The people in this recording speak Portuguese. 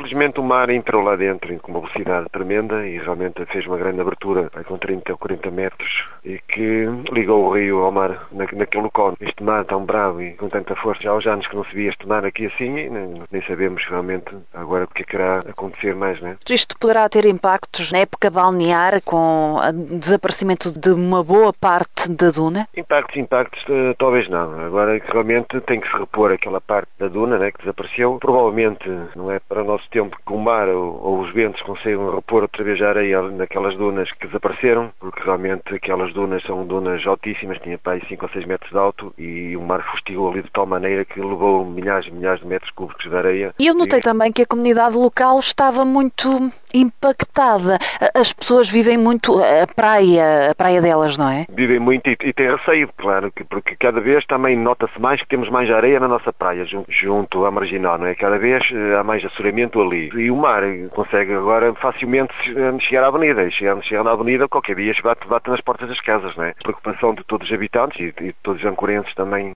Infelizmente o mar entrou lá dentro com uma velocidade tremenda e realmente fez uma grande abertura com 30 ou 40 metros e que ligou o rio ao mar naquele local. Este mar tão bravo e com tanta força, já há uns anos que não se via este mar aqui assim e nem sabemos realmente agora o que é que irá acontecer mais, né? Isto poderá ter impactos na época balnear com o desaparecimento de uma boa parte da duna? Impactos, talvez não. Agora realmente tem que se repor aquela parte da duna, né, que desapareceu. Provavelmente não é para o nosso tempo que o mar ou os ventos consigam repor outra vez a areia naquelas dunas que desapareceram, porque realmente aquelas dunas são dunas altíssimas, tinha para aí 5 ou 6 metros de alto e o mar fustigou ali de tal maneira que levou milhares e milhares de metros cúbicos de areia. E eu notei também que a comunidade local estava muito impactada. As pessoas vivem muito a praia delas, não é? Vivem muito e têm receio, claro, porque cada vez também nota-se mais que temos mais areia na nossa praia, junto à marginal, não é? Cada vez há mais assoreamento ali. E o mar consegue agora facilmente chegar à avenida. E chegar na avenida, qualquer dia bate nas portas das casas, não é? A preocupação de todos os habitantes e de todos os ancorenses também